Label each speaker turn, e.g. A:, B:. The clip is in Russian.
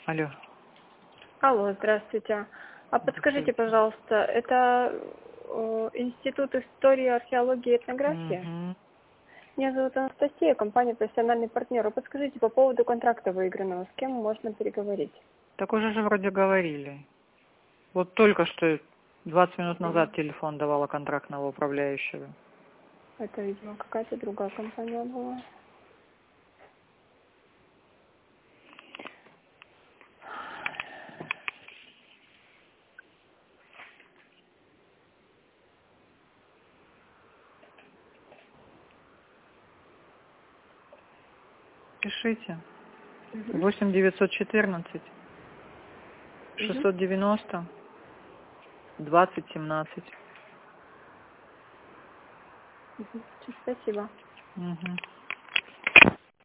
A: Алло.
B: Алло, здравствуйте. А подскажите, пожалуйста, это Институт истории, археологии и этнографии?
A: Угу.
B: Меня зовут Анастасия, компания «Профессиональный партнер». А подскажите, по поводу контракта выигранного, с кем можно переговорить?
A: Так уже же вроде говорили. Вот только что 20 минут назад телефон давала контрактного управляющего.
B: Это, видимо, какая-то другая компания была.
A: Пишите. 8914 690 2017.
B: Спасибо.
A: Угу.